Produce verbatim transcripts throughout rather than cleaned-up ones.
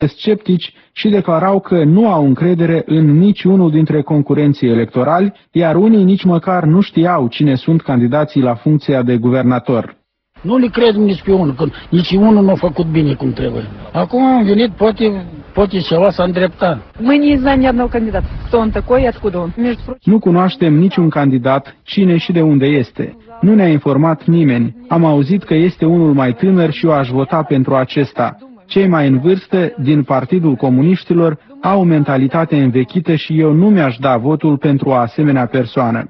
sceptici și declarau că nu au încredere în niciunul dintre concurenții electorali, iar unii nici măcar nu știau cine sunt candidații la funcția de guvernator. Nu le cred nici pe unul, că nici unul nu a făcut bine cum trebuie. Acum am venit, poate, poate ceva s-a îndreptat. Nu cunoaștem niciun candidat, cine și de unde este. Nu ne-a informat nimeni. Am auzit că este unul mai tânăr și eu aș vota pentru acesta. Cei mai în vârstă, din Partidul Comuniștilor, au o mentalitate învechită și eu nu mi-aș da votul pentru o asemenea persoană.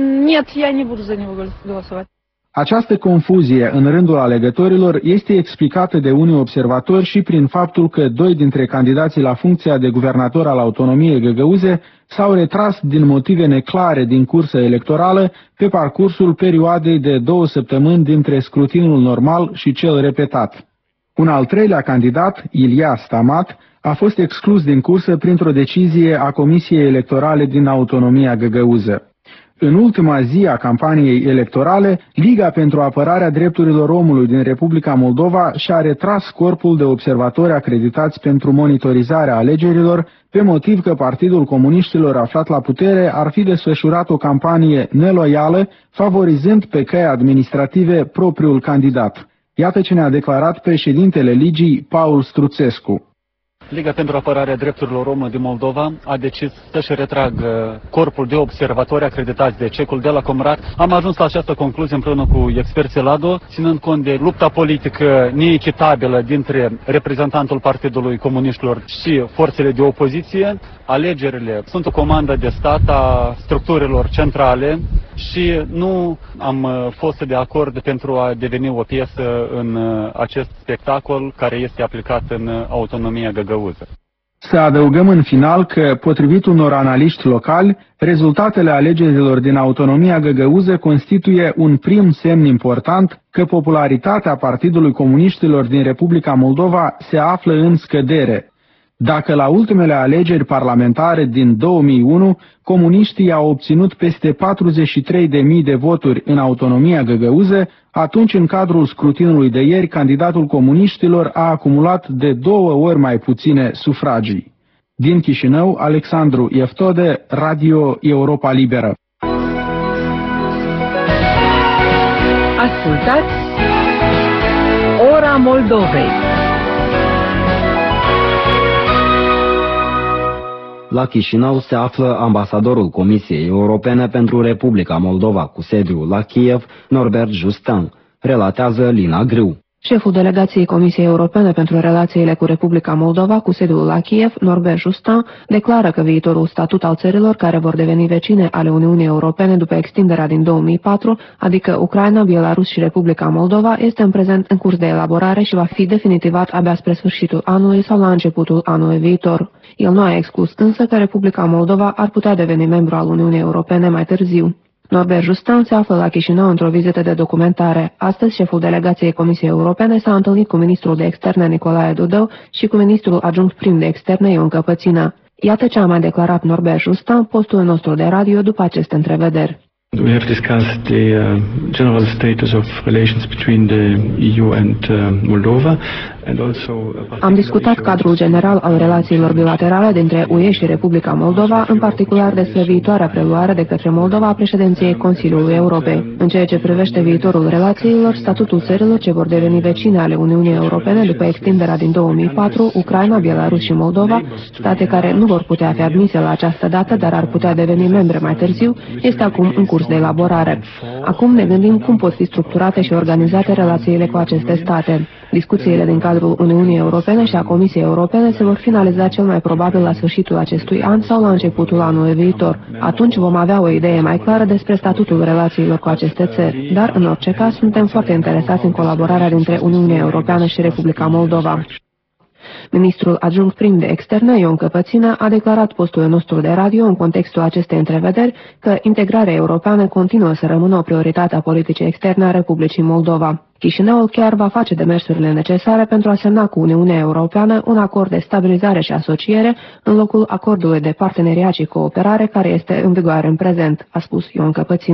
Această confuzie în rândul alegătorilor este explicată de unii observatori și prin faptul că doi dintre candidații la funcția de guvernator al autonomiei găgăuze s-au retras din motive neclare din cursă electorală pe parcursul perioadei de două săptămâni dintre scrutinul normal și cel repetat. Un al treilea candidat, Ilia Stamat, a fost exclus din cursă printr-o decizie a Comisiei Electorale din autonomia găgăuză. În ultima zi a campaniei electorale, Liga pentru Apărarea Drepturilor Omului din Republica Moldova și-a retras corpul de observatori acreditați pentru monitorizarea alegerilor, pe motiv că Partidul Comuniștilor aflat la putere ar fi desfășurat o campanie neloială, favorizând pe căi administrative propriul candidat. Iată ce ne-a declarat președintele Ligii, Paul Struțescu. Liga pentru Apărarea Drepturilor Omului din Moldova a decis să-și retragă corpul de observatori acreditați de cecul de la Comrat. Am ajuns la această concluzie împreună cu experții LADO, ținând cont de lupta politică neechitabilă dintre reprezentantul Partidului Comuniștilor și forțele de opoziție. Alegerile sunt o comandă de stat a structurilor centrale și nu am fost de acord pentru a deveni o piesă în acest spectacol care este aplicat în autonomia găgăuză. Să adăugăm în final că, potrivit unor analiști locali, rezultatele alegerilor din autonomia găgăuză constituie un prim semn important că popularitatea Partidului Comuniștilor din Republica Moldova se află în scădere. Dacă la ultimele alegeri parlamentare din două mii unu, comuniștii au obținut peste patruzeci și trei de mii de voturi în autonomia găgăuză, atunci în cadrul scrutinului de ieri, candidatul comuniștilor a acumulat de două ori mai puține sufragii. Din Chișinău, Alexandru Ieftode, Radio Europa Liberă. Ascultați Ora Moldovei. La Chișinău se află ambasadorul Comisiei Europene pentru Republica Moldova cu sediul la Kiev, Norbert Justin, relatează Lina Griu. Șeful delegației Comisiei Europene pentru relațiile cu Republica Moldova cu sediul la Kiev, Norbert Justin, declară că viitorul statut al țărilor care vor deveni vecine ale Uniunii Europene după extinderea din două mii patru, adică Ucraina, Belarus și Republica Moldova, este în prezent în curs de elaborare și va fi definitivat abia spre sfârșitul anului sau la începutul anului viitor. El nu a exclus însă că Republica Moldova ar putea deveni membru al Uniunii Europene mai târziu. Norbert Justin se află la Chișinău într-o vizită de documentare. Astăzi, șeful delegației Comisiei Europene s-a întâlnit cu ministrul de externe Nicolae Dudău și cu ministrul adjunct prim de externe Ion Căpățână. Iată ce a mai declarat Norbert Justin, postul nostru de radio, după aceste întrevederi. We have discussed the uh, general status of relations between the E U and uh, Moldova and also Am discutat cadrul general al relațiilor bilaterale dintre U E și Republica Moldova, în particular despre viitoarea preluare de către Moldova a președinției Consiliului Europei. În ceea ce privește viitorul relațiilor, statutul țărilor ce vor deveni vecine ale Uniunii Europene după extinderea din două mii patru, Ucraina, Belarus și Moldova, state care nu vor putea fi admise la această dată, dar ar putea deveni membre mai târziu, este acum în curs de elaborare. Acum ne gândim cum pot fi structurate și organizate relațiile cu aceste state. Discuțiile din cadrul Uniunii Europene și a Comisiei Europene se vor finaliza cel mai probabil la sfârșitul acestui an sau la începutul anului viitor. Atunci vom avea o idee mai clară despre statutul relațiilor cu aceste țări, dar în orice caz suntem foarte interesați în colaborarea dintre Uniunea Europeană și Republica Moldova. Ministrul adjunct prim de externe, Ion Căpățână, a declarat postului nostru de radio în contextul acestei întrevederi că integrarea europeană continuă să rămână o prioritate a politicii externe a Republicii Moldova. Chișinăul chiar va face demersurile necesare pentru a semna cu Uniunea Europeană un acord de stabilizare și asociere în locul acordului de parteneriat și cooperare care este în vigoare în prezent, a spus Ion Căpățână.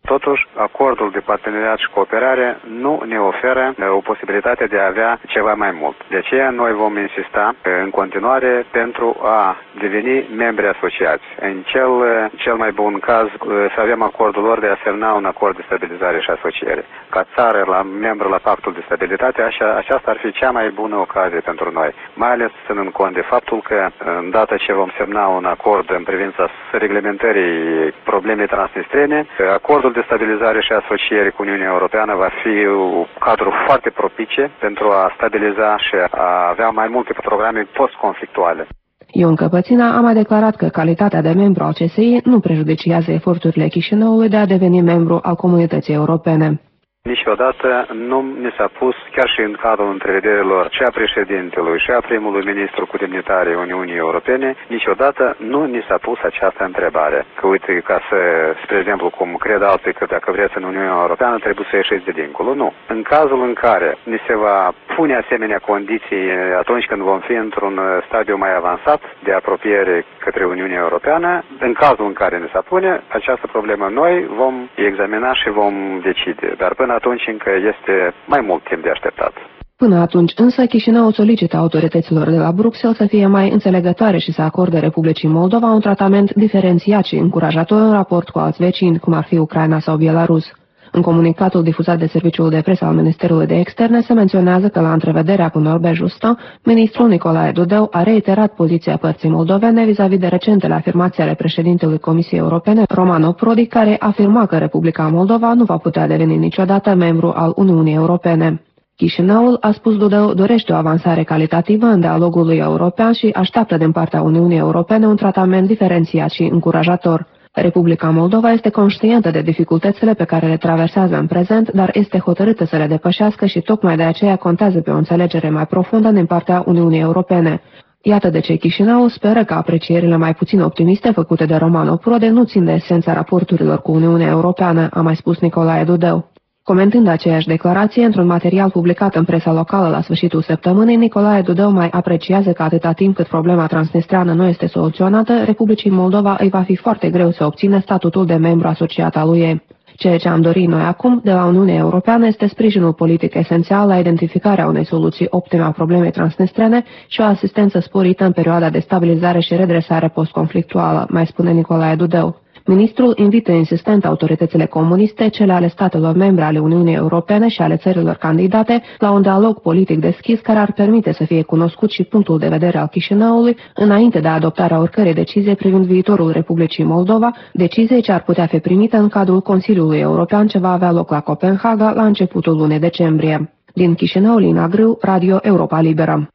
Totuși, acordul de parteneriat și cooperare nu ne oferă o posibilitate de a avea ceva mai mult. De aceea noi vom insista în continuare pentru a deveni membri asociați. În cel, cel mai bun caz să avem acordul lor de a semna un acord de stabilizare și asociere. Ca țară, la membru la pactul de stabilitate, așa, aceasta ar fi cea mai bună ocazie pentru noi. Mai ales ținând cont de faptul că, în data ce vom semna un acord în privința reglementării problemei transnistrene, acordul de stabilizare și asociere cu Uniunea Europeană va fi un cadru foarte propice pentru a stabiliza și a avea mai multe programe post-conflictuale. Ion Căpățina a mai declarat că calitatea de membru al C S I nu prejudiciază eforturile Chișinăului de a deveni membru al Comunității Europene. Niciodată nu ni s-a pus, chiar și în cadrul întrevederilor și a președintelui și a primului ministru cu demnitare Uniunii Europene, niciodată nu ni s-a pus această întrebare. Că uite, ca să, spre exemplu, cum cred alții că dacă vreți în Uniunea Europeană trebuie să ieșiți de dincolo. Nu. În cazul în care ni se va pune asemenea condiții atunci când vom fi într-un stadiu mai avansat de apropiere către Uniunea Europeană, în cazul în care ne se pune această problemă, noi vom examina și vom decide. Dar până atunci încă este mai mult timp de așteptat. Până atunci însă Chișinăul solicită autorităților de la Bruxelles să fie mai înțelegătoare și să acorde Republicii Moldova un tratament diferențiat și încurajator în raport cu alți vecini, cum ar fi Ucraina sau Belarus. În comunicatul difuzat de Serviciul de Presă al Ministerului de Externe se menționează că la întrevederea cu Norbert Justin, ministrul Nicolae Dudeu a reiterat poziția părții moldovene vis-a-vis de recentele afirmații ale președintelui Comisiei Europene, Romano Prodi, care afirma că Republica Moldova nu va putea deveni niciodată membru al Uniunii Europene. Chișinăul, a spus Dudeu, dorește o avansare calitativă în dialogul lui european și așteaptă din partea Uniunii Europene un tratament diferențiat și încurajator. Republica Moldova este conștientă de dificultățile pe care le traversează în prezent, dar este hotărâtă să le depășească și tocmai de aceea contează pe o înțelegere mai profundă din partea Uniunii Europene. Iată de ce Chișinăul speră că aprecierile mai puțin optimiste făcute de Romano Prodi nu țin de esența raporturilor cu Uniunea Europeană, a mai spus Nicolae Dudeu. Comentând aceeași declarație într-un material publicat în presa locală la sfârșitul săptămânii, Nicolae Dudeu mai apreciază că atâta timp cât problema transnistreană nu este soluționată, Republicii Moldova îi va fi foarte greu să obțină statutul de membru asociat al U E. Ceea ce am dorit noi acum de la Uniunea Europeană este sprijinul politic esențial la identificarea unei soluții optime a problemei transnistrene și o asistență sporită în perioada de stabilizare și redresare postconflictuală, mai spune Nicolae Dudeu. Ministrul invită insistent autoritățile comuniste, cele ale statelor membre ale Uniunii Europene și ale țărilor candidate, la un dialog politic deschis care ar permite să fie cunoscut și punctul de vedere al Chișinăului înainte de adoptarea oricărei decizie privind viitorul Republicii Moldova, decizie ce ar putea fi primită în cadrul Consiliului European ce va avea loc la Copenhaga la începutul lunii decembrie. Din Chișinău, Lina Grâu, Radio Europa Liberă.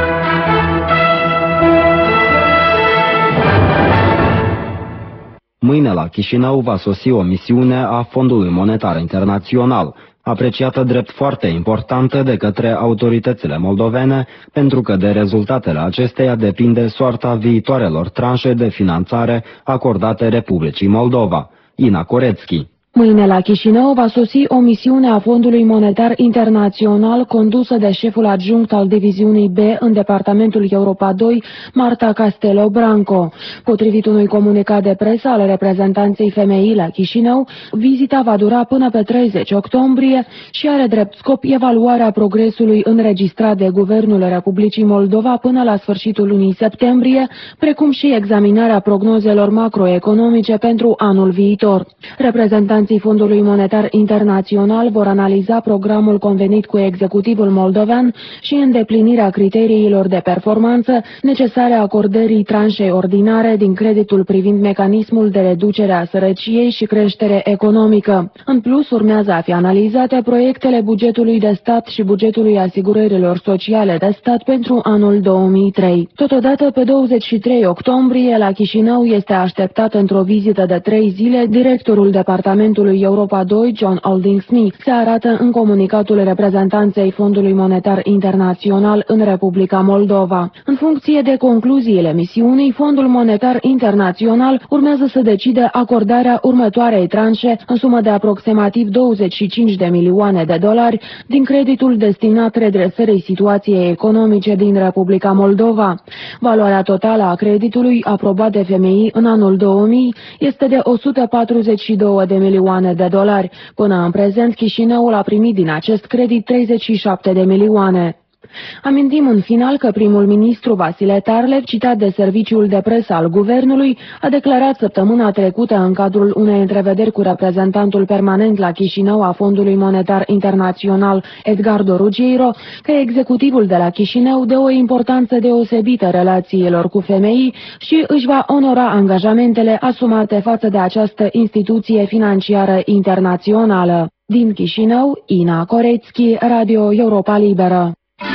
Mâine la Chișinău va sosi o misiune a Fondului Monetar Internațional, apreciată drept foarte importantă de către autoritățile moldovene, pentru că de rezultatele acesteia depinde soarta viitoarelor tranșe de finanțare acordate Republicii Moldova. Ina Corețchi. Mâine la Chișinău va sosi o misiune a Fondului Monetar Internațional condusă de șeful adjunct al diviziunii B în departamentul Europa doi, Marta Castelo Branco. Potrivit unui comunicat de presă al reprezentanței femeii la Chișinău, vizita va dura până pe treizeci octombrie și are drept scop evaluarea progresului înregistrat de Guvernul Republicii Moldova până la sfârșitul lunii septembrie, precum și examinarea prognozelor macroeconomice pentru anul viitor. Reprezentanții Fondului Monetar Internațional vor analiza programul convenit cu executivul moldovean și îndeplinirea criteriilor de performanță necesare acordării tranșei ordinare din creditul privind mecanismul de reducere a sărăciei și creștere economică. În plus, urmează a fi analizate proiectele bugetului de stat și bugetului asigurărilor sociale de stat pentru anul două mii trei. Totodată, pe douăzeci și trei octombrie, la Chișinău este așteptat într-o vizită de trei zile directorul departamentului Europa doi, John Alding Smith, se arată în comunicatul reprezentanței Fondului Monetar Internațional în Republica Moldova. În funcție de concluziile misiunii, Fondul Monetar Internațional urmează să decide acordarea următoarei tranșe în sumă de aproximativ douăzeci și cinci de milioane de dolari din creditul destinat redresării situației economice din Republica Moldova. Valoarea totală a creditului aprobat de F M I în anul două mii este de o sută patruzeci și două de milioane milioane de dolari. Până în prezent, Chișinăul a primit din acest credit treizeci și șapte de milioane. Amintim în final că primul ministru Vasile Tarlev, citat de serviciul de presă al guvernului, a declarat săptămâna trecută în cadrul unei întrevederi cu reprezentantul permanent la Chișinău a Fondului Monetar Internațional, Edgardo Ruggiero, că executivul de la Chișinău dă o importanță deosebită relațiilor cu femeii și își va onora angajamentele asumate față de această instituție financiară internațională. Din Chișinău, Ina Corețchi, Radio Europa Liberă.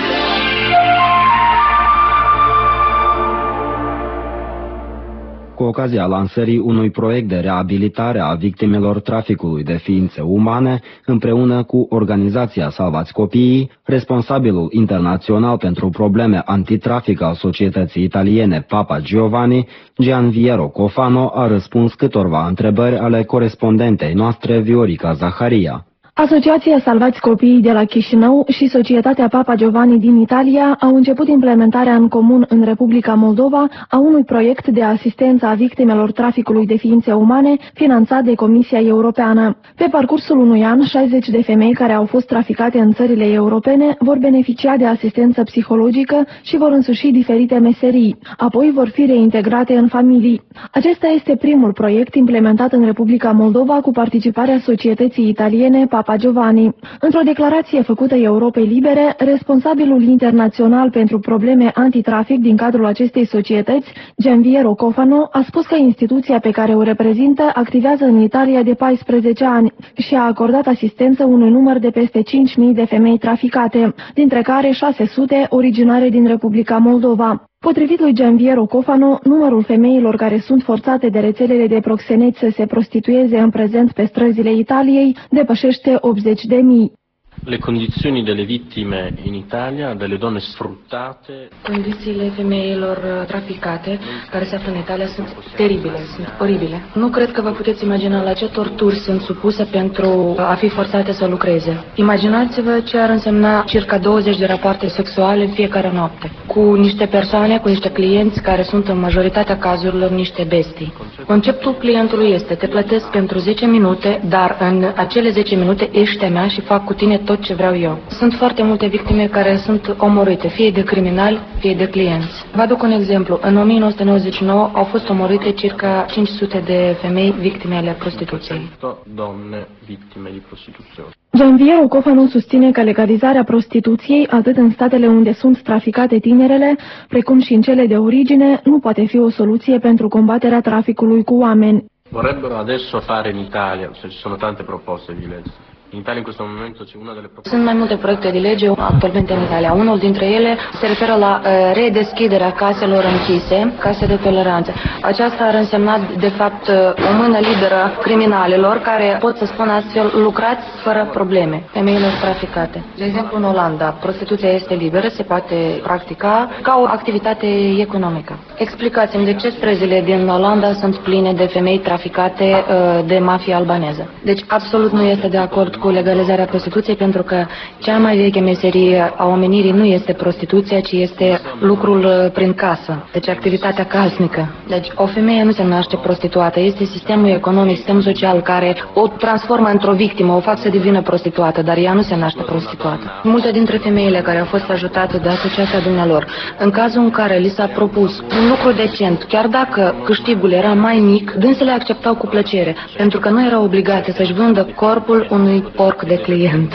Cu ocazia lansării unui proiect de reabilitare a victimelor traficului de ființe umane, împreună cu organizația Salvați Copiii, responsabilul internațional pentru probleme antitrafic al societății italiene Papa Giovanni, Gianviero Cofano, a răspuns câtorva întrebări ale corespondentei noastre Viorica Zaharia. Asociația Salvați Copiii de la Chișinău și Societatea Papa Giovanni din Italia au început implementarea în comun în Republica Moldova a unui proiect de asistență a victimelor traficului de ființe umane finanțat de Comisia Europeană. Pe parcursul unui an, șaizeci de femei care au fost traficate în țările europene vor beneficia de asistență psihologică și vor însuși diferite meserii. Apoi vor fi reintegrate în familii. Acesta este primul proiect implementat în Republica Moldova cu participarea societății italiene Papa Giovanni. Într-o declarație făcută Europei Libere, responsabilul internațional pentru probleme antitrafic din cadrul acestei societăți, Gianviero Cofano, a spus că instituția pe care o reprezintă activează în Italia de paisprezece ani și a acordat asistență unui număr de peste cinci mii de femei traficate, dintre care șase sute originare din Republica Moldova. Potrivit lui Gianviero Cofano, numărul femeilor care sunt forțate de rețelele de proxeneți să se prostitueze în prezent pe străzile Italiei depășește optzeci de mii. Le condizioni delle vittime in Italia, delle donne sfruttate. Condițiile femeilor traficate care se află în Italia sunt teribile, sunt oribile. Nu cred că vă puteți imagina la ce torturi sunt supuse pentru a fi forțate să lucreze. Imaginați-vă ce ar însemna circa douăzeci de rapoarte sexuale în fiecare noapte, cu niște persoane, cu niște clienți care sunt în majoritatea cazurilor niște bestii. Conceptul clientului este: te plătesc pentru zece minute, dar în acele zece minute ești a mea și fac cu tine tot ce vreau eu. Sunt foarte multe victime care sunt omorâte, fie de criminali, fie de clienți. Vă aduc un exemplu. În o mie nouă sute nouăzeci și nouă au fost omorâte circa cinci sute de femei victime ale prostituției. Donne victime di prostituzione. Gianviero Cofano susține că legalizarea prostituției, atât în statele unde sunt traficate tinerele, precum și în cele de origine, nu poate fi o soluție pentru combaterea traficului cu oameni. Vorrebbero adesso fare in Italia, cioè ci sono tante proposte di legge. In Italia in questo momento c'è una delle proposte. Sunt mai multe proiecte de lege actualmente în Italia. Unul dintre ele se referă la uh, redeschiderea caselor închise, case de toleranță. Aceasta ar însemna, de fapt, o mână liberă criminalilor care pot să spună astfel: lucrați fără probleme, femeilor traficate. De exemplu, în Olanda, prostituția este liberă, se poate practica ca o activitate economică. Explicați-mi de ce străzile din Olanda sunt pline de femei traficate uh, de mafia albaneză. Deci, absolut nu este de acord cu legalizarea prostituției, pentru că cea mai veche meserie a omenirii nu este prostituția, ci este lucrul prin casă, deci activitatea casnică. Deci o femeie nu se naște prostituată, este sistemul economic, sistemul social care o transformă într-o victimă, o fac să devină prostituată, dar ea nu se naște prostituată. Multe dintre femeile care au fost ajutate de asociația dumnealor, în cazul în care li s-a propus un lucru decent, chiar dacă câștigul era mai mic, dânsele acceptau cu plăcere, pentru că nu erau obligate să-și vândă corpul unui porc de client.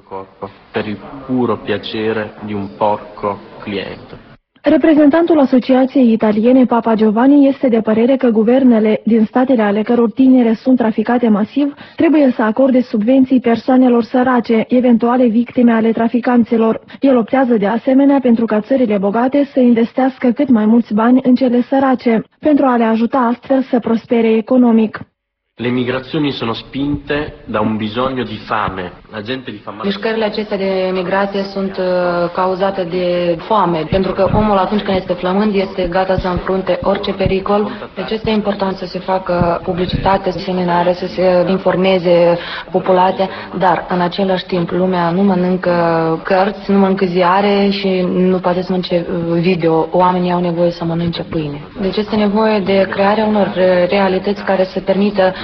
Per il puro piacere di un porco cliente. Reprezentantul Asociației Italiene Papa Giovanni este de părere că guvernele din statele ale căror tinere sunt traficate masiv trebuie să acorde subvenții persoanelor sărace, eventuale victime ale traficanților. El optează de asemenea pentru ca țările bogate să investească cât mai mulți bani în cele sărace, pentru a le ajuta astfel să prospere economic. Le migrazioni sono spinte da un bisogno di fame. La gente di fame. Mișcările acestea de migrație sunt uh, cauzate de foame, pentru că omul atunci când este flămând este gata să înfrunte orice pericol. Deci este important să se facă publicitate, seminare, să se informeze populația, dar în același timp lumea nu mănâncă cărți, nu mănâncă ziare și nu poate să mănânce video. Oamenii au nevoie să mănânce pâine. Deci este nevoie de crearea unor realități care să permită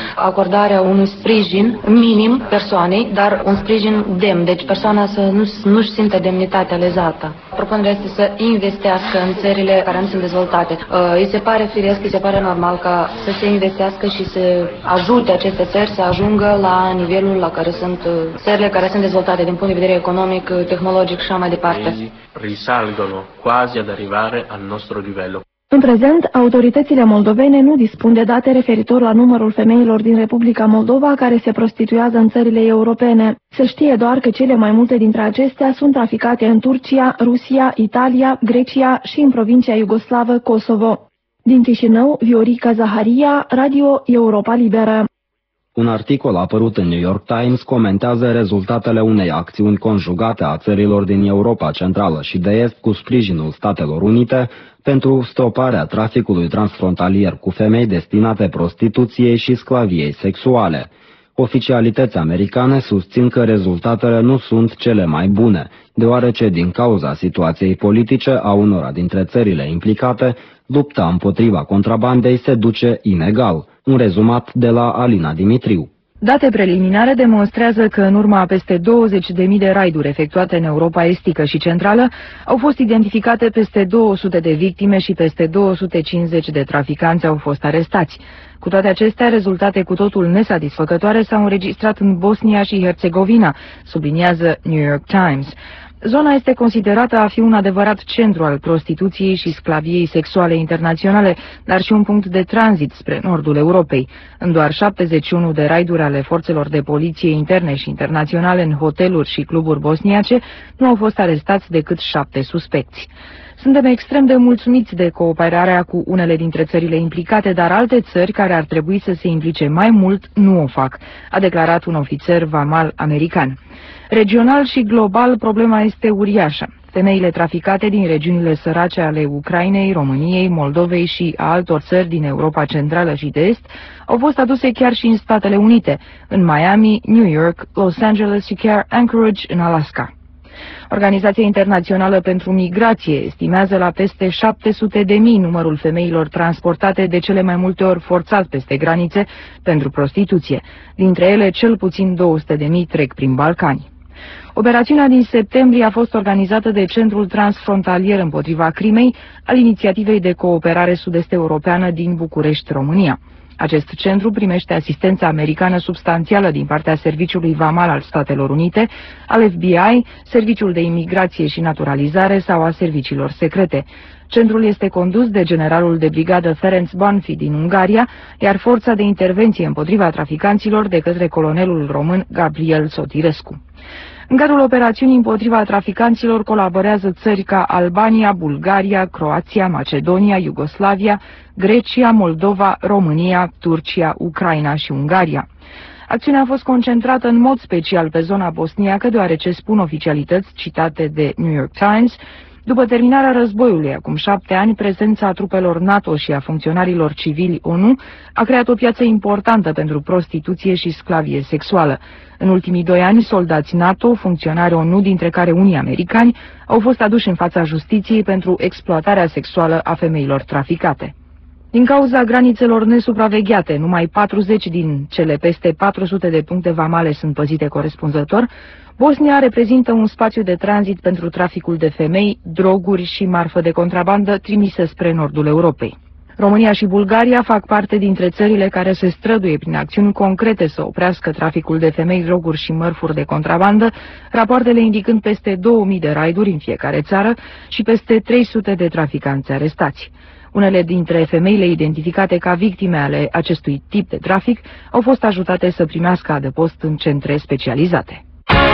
acordarea unui sprijin minim persoanei, dar un sprijin demn, deci persoana să nu, nu-și simtă demnitatea lezată. Propunerea este să investească în țările care nu sunt dezvoltate. Îi se pare firesc, îi se pare normal ca să se investească și să ajute aceste țări să ajungă la nivelul la care sunt țările care sunt dezvoltate din punct de vedere economic, tehnologic și așa mai departe. Risalgono quasi ad arrivare al nostro livello. În prezent, autoritățile moldovene nu dispun de date referitor la numărul femeilor din Republica Moldova care se prostituează în țările europene. Se știe doar că cele mai multe dintre acestea sunt traficate în Turcia, Rusia, Italia, Grecia și în provincia iugoslavă Kosovo. Din Chișinău, Viorica Zaharia, Radio Europa Liberă. Un articol apărut în New York Times comentează rezultatele unei acțiuni conjugate a țărilor din Europa Centrală și de Est cu sprijinul Statelor Unite pentru stoparea traficului transfrontalier cu femei destinate prostituției și sclaviei sexuale. Oficialități americane susțin că rezultatele nu sunt cele mai bune, deoarece din cauza situației politice a unora dintre țările implicate, lupta împotriva contrabandei se duce inegal. Un rezumat de la Alina Dimitriu. Date preliminare demonstrează că în urma a peste douăzeci de mii de raiduri efectuate în Europa Estică și Centrală, au fost identificate peste două sute de victime și peste două sute cincizeci de traficanți au fost arestați. Cu toate acestea, rezultate cu totul nesatisfăcătoare s-au înregistrat în Bosnia și Herțegovina, subliniază New York Times. Zona este considerată a fi un adevărat centru al prostituției și sclaviei sexuale internaționale, dar și un punct de tranzit spre nordul Europei. În doar șaptezeci și unu de raiduri ale forțelor de poliție interne și internaționale în hoteluri și cluburi bosniace, nu au fost arestați decât șapte suspecți. Suntem extrem de mulțumiți de cooperarea cu unele dintre țările implicate, dar alte țări care ar trebui să se implice mai mult nu o fac, a declarat un ofițer vamal american. Regional și global, problema este uriașă. Femeile traficate din regiunile sărace ale Ucrainei, României, Moldovei și a altor țări din Europa Centrală și de Est au fost aduse chiar și în Statele Unite, în Miami, New York, Los Angeles și chiar Anchorage, în Alaska. Organizația Internațională pentru Migrație estimează la peste șapte sute de mii numărul femeilor transportate de cele mai multe ori forțat peste granițe pentru prostituție. Dintre ele, cel puțin două sute de mii trec prin Balcani. Operațiunea din septembrie a fost organizată de Centrul Transfrontalier împotriva crimei al Inițiativei de Cooperare Sud-Est Europeană din București, România. Acest centru primește asistența americană substanțială din partea Serviciului Vamal al Statelor Unite, al F B I, Serviciul de Imigrație și Naturalizare sau a serviciilor secrete. Centrul este condus de generalul de brigadă Ferenc Banfi din Ungaria, iar forța de intervenție împotriva traficanților de către colonelul român Gabriel Sotirescu. În cadrul operațiunii împotriva traficanților colaborează țări ca Albania, Bulgaria, Croația, Macedonia, Iugoslavia, Grecia, Moldova, România, Turcia, Ucraina și Ungaria. Acțiunea a fost concentrată în mod special pe zona bosniacă, deoarece, spun oficialități citate de New York Times, după terminarea războiului, acum șapte ani, prezența trupelor NATO și a funcționarilor civili ONU a creat o piață importantă pentru prostituție și sclavie sexuală. În ultimii doi ani, soldați NATO, funcționari ONU, dintre care unii americani, au fost aduși în fața justiției pentru exploatarea sexuală a femeilor traficate. Din cauza granițelor nesupravegheate, numai patruzeci din cele peste patru sute de puncte vamale sunt păzite corespunzător. Bosnia reprezintă un spațiu de tranzit pentru traficul de femei, droguri și marfă de contrabandă trimise spre nordul Europei. România și Bulgaria fac parte dintre țările care se străduie prin acțiuni concrete să oprească traficul de femei, droguri și mărfuri de contrabandă, rapoartele indicând peste două mii de raiduri în fiecare țară și peste trei sute de traficanți arestați. Unele dintre femeile identificate ca victime ale acestui tip de trafic au fost ajutate să primească adăpost în centre specializate.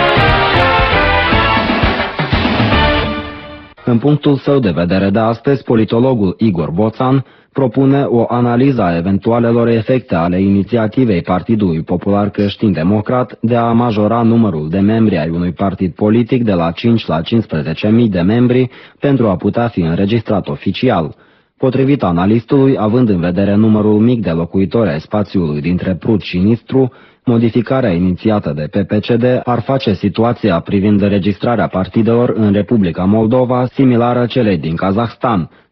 În punctul său de vedere de astăzi, politologul Igor Boțan propune o analiză a eventualelor efecte ale inițiativei Partidului Popular Creștin-Democrat de a majora numărul de membri ai unui partid politic de la cinci la cincisprezece mii de membri pentru a putea fi înregistrat oficial. Potrivit analistului, având în vedere numărul mic de locuitori ai spațiului dintre Prut și Nistru, modificarea inițiată de P P C D ar face situația privind înregistrarea partidelor în Republica Moldova similară celei din Kazahstan,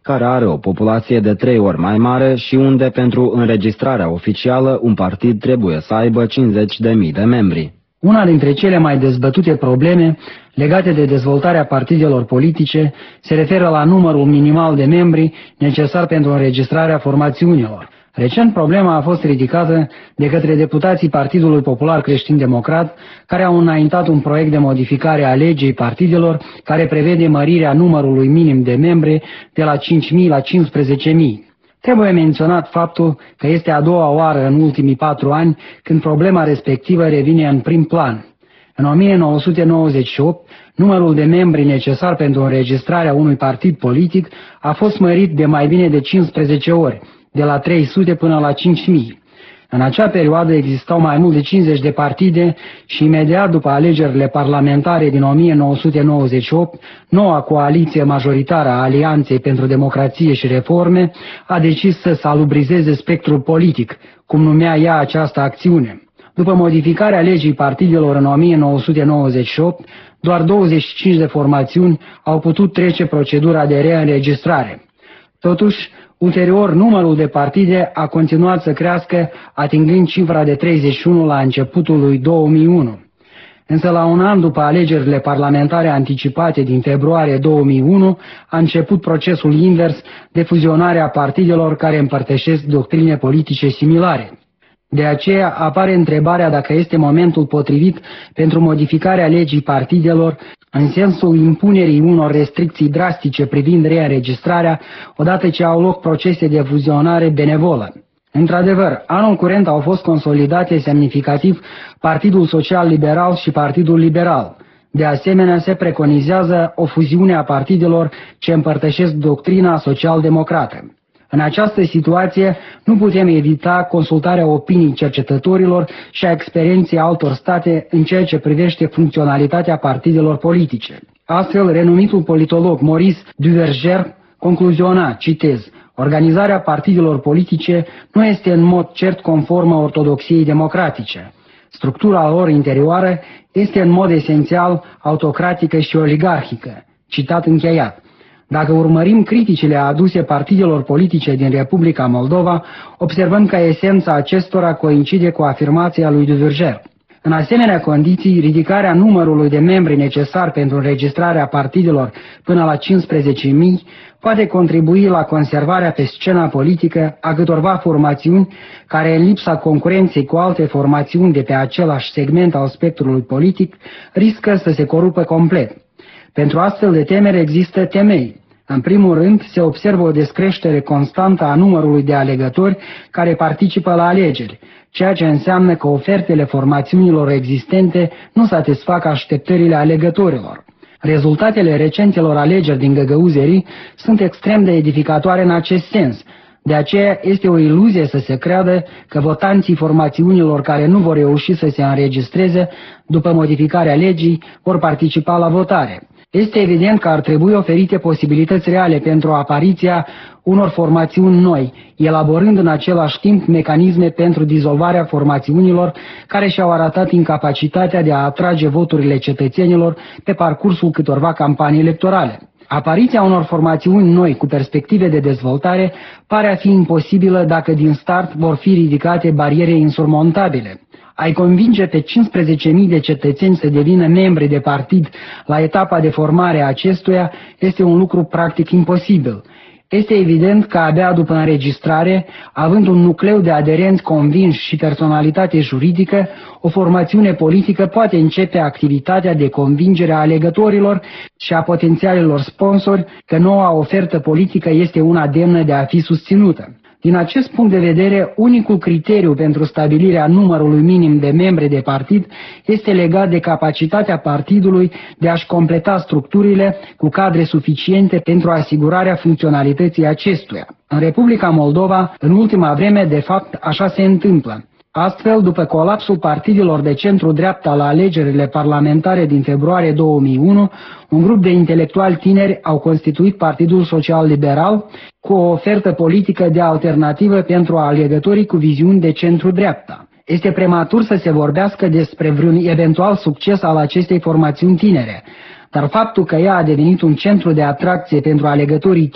care are o populație de trei ori mai mare și unde pentru înregistrarea oficială un partid trebuie să aibă cincizeci de mii de membri. Una dintre cele mai dezbătute probleme legate de dezvoltarea partidelor politice se referă la numărul minimal de membri necesar pentru înregistrarea formațiunilor. Recent problema a fost ridicată de către deputații Partidului Popular Creștin-Democrat, care au înaintat un proiect de modificare a legii partidelor care prevede mărirea numărului minim de membri de la cinci mii la cincisprezece mii. Trebuie menționat faptul că este a doua oară în ultimii patru ani când problema respectivă revine în prim plan. În o mie nouă sute nouăzeci și opt, numărul de membri necesar pentru înregistrarea unui partid politic a fost mărit de mai bine de cincisprezece ori, de la trei sute până la cinci mii. În acea perioadă existau mai mult de cincizeci de partide și imediat după alegerile parlamentare din o mie nouă sute nouăzeci și opt, noua coaliție majoritară a Alianței pentru Democrație și Reforme a decis să salubrizeze spectrul politic, cum numea ea această acțiune. După modificarea legii partidelor în o mie nouă sute nouăzeci și opt, doar douăzeci și cinci de formațiuni au putut trece procedura de reînregistrare. Totuși, ulterior, numărul de partide a continuat să crească, atingând cifra de treizeci și unu la începutul lui două mii unu. Însă la un an după alegerile parlamentare anticipate din februarie două mii unu, a început procesul invers de fuzionare a partidelor care împărtășesc doctrine politice similare. De aceea apare întrebarea dacă este momentul potrivit pentru modificarea legii partidelor în sensul impunerii unor restricții drastice privind reînregistrarea, odată ce au loc procese de fuzionare benevolă. Într-adevăr, anul curent au fost consolidate semnificativ Partidul Social Liberal și Partidul Liberal. De asemenea, se preconizează o fuziune a partidelor ce împărtășesc doctrina social-democrată. În această situație nu putem evita consultarea opinii cercetătorilor și a experienței altor state în ceea ce privește funcționalitatea partidelor politice. Astfel, renumitul politolog Maurice Duverger concluziona, citez, organizarea partidelor politice nu este în mod cert conformă ortodoxiei democratice. Structura lor interioară este în mod esențial autocratică și oligarhică. Citat încheiat. Dacă urmărim criticile aduse partidelor politice din Republica Moldova, observăm că esența acestora coincide cu afirmația lui Duverger. În asemenea condiții, ridicarea numărului de membri necesar pentru înregistrarea partidelor până la cincisprezece mii poate contribui la conservarea pe scena politică a câtorva formațiuni care, în lipsa concurenței cu alte formațiuni de pe același segment al spectrului politic, riscă să se corupă complet. Pentru astfel de temeri există temei. În primul rând, se observă o descreștere constantă a numărului de alegători care participă la alegeri, ceea ce înseamnă că ofertele formațiunilor existente nu satisfac așteptările alegătorilor. Rezultatele recentelor alegeri din Găgăuzeri sunt extrem de edificatoare în acest sens. De aceea este o iluzie să se creadă că votanții formațiunilor care nu vor reuși să se înregistreze după modificarea legii vor participa la votare. Este evident că ar trebui oferite posibilități reale pentru apariția unor formațiuni noi, elaborând în același timp mecanisme pentru dizolvarea formațiunilor care și-au arătat incapacitatea de a atrage voturile cetățenilor pe parcursul câtorva campanii electorale. Apariția unor formațiuni noi cu perspective de dezvoltare pare a fi imposibilă dacă din start vor fi ridicate bariere insurmontabile. Ai convinge pe cincisprezece mii de cetățeni să devină membri de partid la etapa de formare a acestuia este un lucru practic imposibil. Este evident că abia după înregistrare, având un nucleu de aderenți convinși și personalitate juridică, o formațiune politică poate începe activitatea de convingere a alegătorilor și a potențialilor sponsori că noua ofertă politică este una demnă de a fi susținută. Din acest punct de vedere, unicul criteriu pentru stabilirea numărului minim de membri de partid este legat de capacitatea partidului de a-și completa structurile cu cadre suficiente pentru asigurarea funcționalității acestuia. În Republica Moldova, în ultima vreme, de fapt, așa se întâmplă. Astfel, după colapsul partidelor de centru-dreapta la alegerile parlamentare din februarie două mii unu, un grup de intelectuali tineri au constituit Partidul Social Liberal cu o ofertă politică de alternativă pentru alegătorii cu viziuni de centru-dreapta. Este prematur să se vorbească despre vreun eventual succes al acestei formațiuni tinere, dar faptul că ea a devenit un centru de atracție pentru alegătorii tineri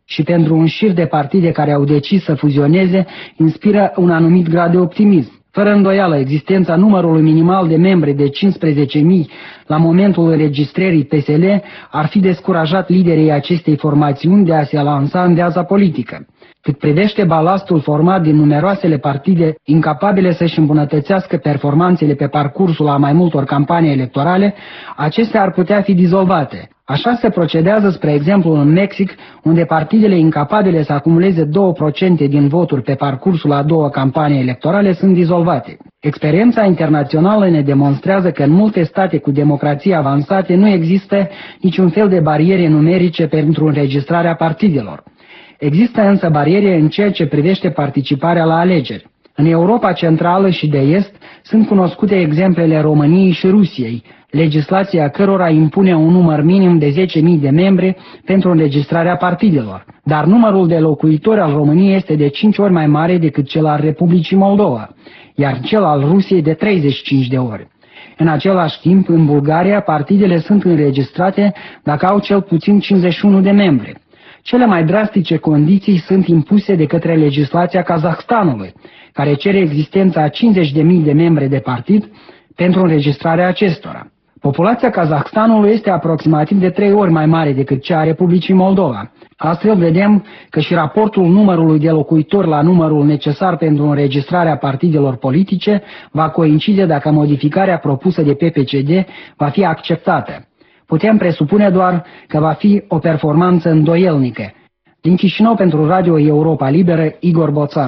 și pentru un șir de partide care au decis să fuzioneze, inspiră un anumit grad de optimism. Fără îndoială, existența numărului minimal de membri de cincisprezece mii la momentul înregistrării P S L ar fi descurajat liderii acestei formațiuni de a se lansa în viața politică. Cât privește balastul format din numeroasele partide incapabile să-și îmbunătățească performanțele pe parcursul a mai multor campanii electorale, acestea ar putea fi dizolvate. Așa se procedează, spre exemplu, în Mexic, unde partidele incapabile să acumuleze două la sută din voturi pe parcursul a două campanii electorale sunt dizolvate. Experiența internațională ne demonstrează că în multe state cu democrații avansate nu există niciun fel de bariere numerice pentru înregistrarea partidelor. Există însă bariere în ceea ce privește participarea la alegeri. În Europa Centrală și de Est sunt cunoscute exemplele României și Rusiei, legislația cărora impune un număr minim de zece mii de membri pentru înregistrarea partidelor. Dar numărul de locuitori al României este de cinci ori mai mare decât cel al Republicii Moldova, iar cel al Rusiei de treizeci și cinci de ori. În același timp, în Bulgaria, partidele sunt înregistrate dacă au cel puțin cincizeci și unu de membri. Cele mai drastice condiții sunt impuse de către legislația Kazahstanului, care cere existența a cincizeci de mii de membri de partid pentru înregistrarea acestora. Populația Kazahstanului este aproximativ de trei ori mai mare decât cea a Republicii Moldova. Astfel vedem că și raportul numărului de locuitori la numărul necesar pentru înregistrarea partidelor politice va coincide dacă modificarea propusă de P P C D va fi acceptată. Putem presupune doar că va fi o performanță îndoielnică. Din Chișinău pentru Radio Europa Liberă, Igor Boțan.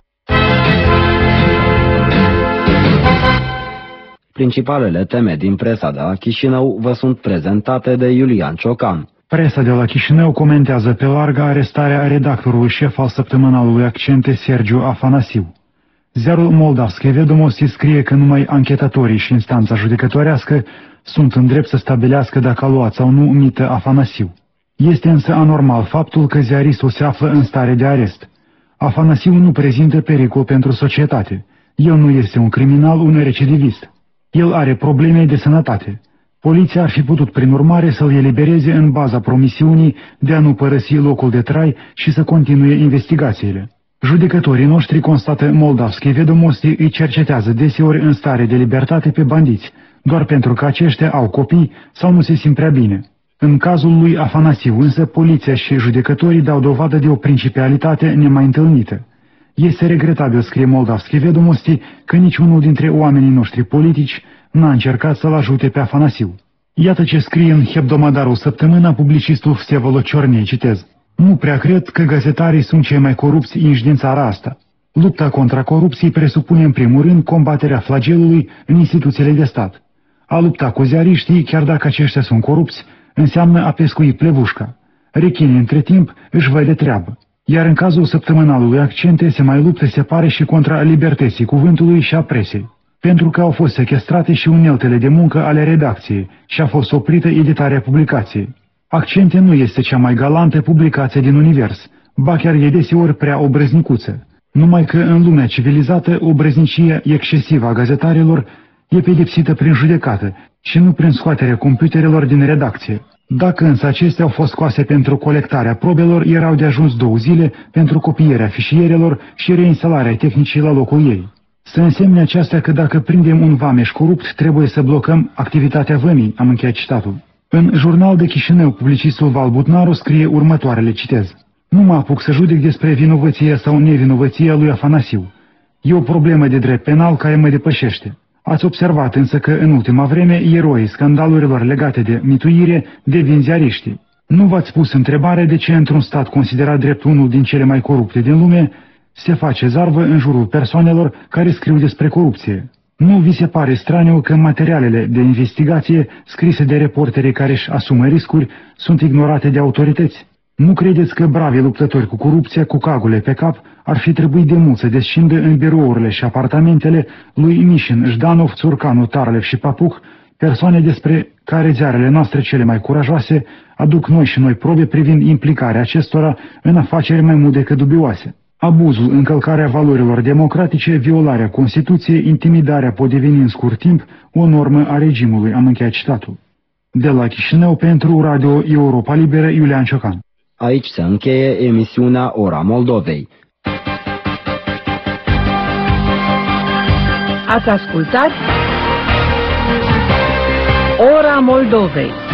Principalele teme din presa de la Chișinău vă sunt prezentate de Iulian Ciocan. Presa de la Chișinău comentează pe larg arestarea redactorului șef al săptămânalului Accente, Sergiu Afanasiu. Ziarul Moldavske Vedomosti scrie că numai anchetatorii și instanța judecătorească sunt în drept să stabilească dacă a luat sau nu mită Afanasiu. Este însă anormal faptul că ziaristul se află în stare de arest. Afanasiu nu prezintă pericol pentru societate. El nu este un criminal, un recidivist. El are probleme de sănătate. Poliția ar fi putut, prin urmare, să-l elibereze în baza promisiunii de a nu părăsi locul de trai și să continue investigațiile. Judecătorii noștri, constată Moldavske Vedomosti, îi cercetează deseori în stare de libertate pe bandiți, doar pentru că aceștia au copii sau nu se simt prea bine. În cazul lui Afanasiu, însă, poliția și judecătorii dau dovadă de o principialitate nemai întâlnită. Este regretabil, scrie Moldavske Vedomosti, că niciunul dintre oamenii noștri politici n-a încercat să-l ajute pe Afanasiu. Iată ce scrie în hebdomadarul Săptămâna publicistul Vsevolod Ciornei, citez. Nu prea cred că gazetarii sunt cei mai corupți inși din țara asta. Lupta contra corupției presupune în primul rând combaterea flagelului în instituțiile de stat. A lupta cu ziariștii, chiar dacă aceștia sunt corupți, înseamnă a pescui plevușca. Rechinii între timp își văd de treabă. Iar în cazul săptămânalului Accente se mai luptă, se pare, și contra libertății cuvântului și a presei, pentru că au fost sechestrate și uneltele de muncă ale redacției și a fost oprită editarea publicației. Accente nu este cea mai galantă publicație din univers, ba chiar e deseori prea obrăznicuță, numai că în lumea civilizată obrăznicia excesivă a gazetarilor e pedepsită prin judecată și nu prin scoaterea computerelor din redacție. Dacă însă acestea au fost scoase pentru colectarea probelor, erau de ajuns două zile pentru copierea fișierelor și reinstalarea tehnicii la locul ei. Să însemne aceasta că dacă prindem un vameș corupt, trebuie să blocăm activitatea vămii, am încheiat citatul. În Jurnal de Chișinău, publicistul Val Butnaru scrie următoarele, citez. Nu mă apuc să judec despre vinovăția sau nevinovăția lui Afanasiu. E o problemă de drept penal care mă depășește. Ați observat însă că în ultima vreme eroii scandalurilor legate de mituire devin ziariștii. Nu v-ați pus întrebare de ce într-un stat considerat drept unul din cele mai corupte din lume se face zarvă în jurul persoanelor care scriu despre corupție? Nu vi se pare straniu că materialele de investigație scrise de reporterii care își asumă riscuri sunt ignorate de autorități? Nu credeți că bravii luptători cu corupția, cu cagule pe cap, ar fi trebuit de mult să descindă în birourile și apartamentele lui Mișin, Jdanov, Țurcanu, Tarlev și Papuc, persoane despre care ziarele noastre cele mai curajoase aduc noi și noi probe privind implicarea acestora în afaceri mai mult decât dubioase? Abuzul, încălcarea valorilor democratice, violarea Constituției, intimidarea pot deveni în scurt timp o normă a regimului, am încheiat citatul. De la Chișinău pentru Radio Europa Liberă, Iulian Ciocan. Aici se încheie emisiunea Ora Moldovei. Ați ascultat Ora Moldovei.